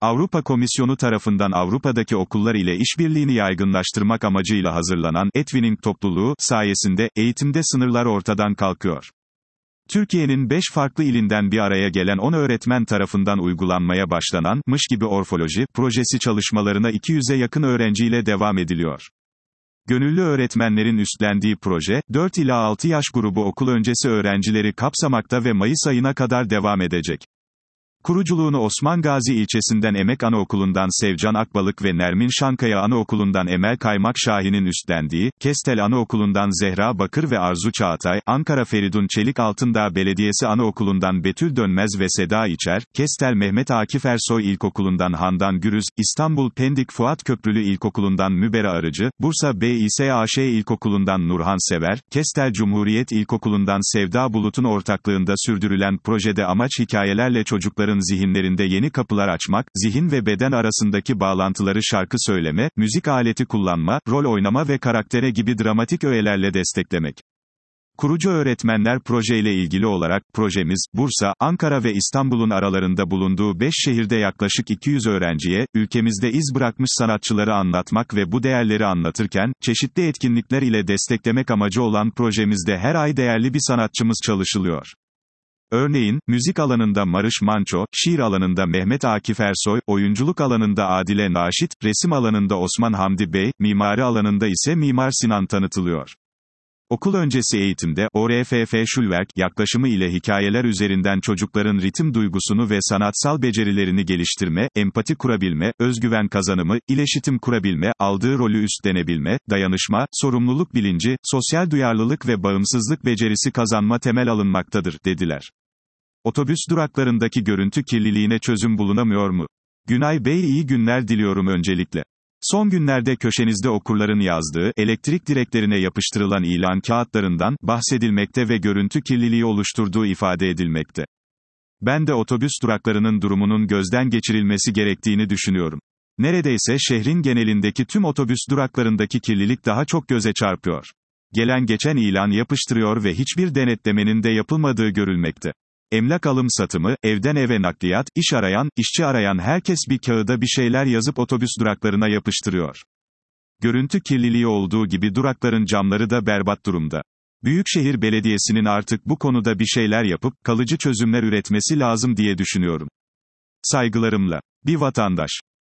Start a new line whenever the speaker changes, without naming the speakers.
Avrupa Komisyonu tarafından Avrupa'daki okullar ile işbirliğini yaygınlaştırmak amacıyla hazırlanan e-twinning topluluğu sayesinde eğitimde sınırlar ortadan kalkıyor. Türkiye'nin 5 farklı ilinden bir araya gelen 10 öğretmen tarafından uygulanmaya başlanan mış gibi orfoloji projesi çalışmalarına 200'e yakın öğrenciyle devam ediliyor. Gönüllü öğretmenlerin üstlendiği proje, 4 ila 6 yaş grubu okul öncesi öğrencileri kapsamakta ve Mayıs ayına kadar devam edecek. Kuruculuğunu Osman Gazi ilçesinden Emek Anaokulu'ndan Sevcan Akbalık ve Nermin Şankaya Anaokulu'ndan Emel Kaymak Şahin'in üstlendiği, Kestel Anaokulu'ndan Zehra Bakır ve Arzu Çağatay, Ankara Feridun Çelik Altındağ Belediyesi Anaokulu'ndan Betül Dönmez ve Seda İçer, Kestel Mehmet Akif Ersoy İlkokulu'ndan Handan Gürüz, İstanbul Pendik Fuat Köprülü İlkokulu'ndan Mübera Arıcı, Bursa BİSAŞ İlkokulu'ndan Nurhan Sever, Kestel Cumhuriyet İlkokulu'ndan Sevda Bulut'un ortaklığında sürdürülen projede amaç hikayelerle çocukların zihinlerinde yeni kapılar açmak, zihin ve beden arasındaki bağlantıları şarkı söyleme, müzik aleti kullanma, rol oynama ve karaktere gibi dramatik öğelerle desteklemek. Kurucu öğretmenler projeyle ilgili olarak, projemiz, Bursa, Ankara ve İstanbul'un aralarında bulunduğu 5 şehirde yaklaşık 200 öğrenciye, ülkemizde iz bırakmış sanatçıları anlatmak ve bu değerleri anlatırken, çeşitli etkinlikler ile desteklemek amacı olan projemizde her ay değerli bir sanatçımız çalışılıyor. Örneğin, müzik alanında Marış Manço, şiir alanında Mehmet Akif Ersoy, oyunculuk alanında Adile Naşit, resim alanında Osman Hamdi Bey, mimari alanında ise Mimar Sinan tanıtılıyor. Okul öncesi eğitimde, ORFF Schulwerk yaklaşımı ile hikayeler üzerinden çocukların ritim duygusunu ve sanatsal becerilerini geliştirme, empati kurabilme, özgüven kazanımı, iletişim kurabilme, aldığı rolü üstlenebilme, dayanışma, sorumluluk bilinci, sosyal duyarlılık ve bağımsızlık becerisi kazanma temel alınmaktadır, dediler. Otobüs duraklarındaki görüntü kirliliğine çözüm bulunamıyor mu? Günay Bey, iyi günler diliyorum öncelikle. Son günlerde köşenizde okurların yazdığı, elektrik direklerine yapıştırılan ilan kağıtlarından bahsedilmekte ve görüntü kirliliği oluşturduğu ifade edilmekte. Ben de otobüs duraklarının durumunun gözden geçirilmesi gerektiğini düşünüyorum. Neredeyse şehrin genelindeki tüm otobüs duraklarındaki kirlilik daha çok göze çarpıyor. Gelen geçen ilan yapıştırıyor ve hiçbir denetlemenin de yapılmadığı görülmekte. Emlak alım satımı, evden eve nakliyat, iş arayan, işçi arayan herkes bir kağıda bir şeyler yazıp otobüs duraklarına yapıştırıyor. Görüntü kirliliği olduğu gibi durakların camları da berbat durumda. Büyükşehir Belediyesi'nin artık bu konuda bir şeyler yapıp, kalıcı çözümler üretmesi lazım diye düşünüyorum. Saygılarımla. Bir vatandaş.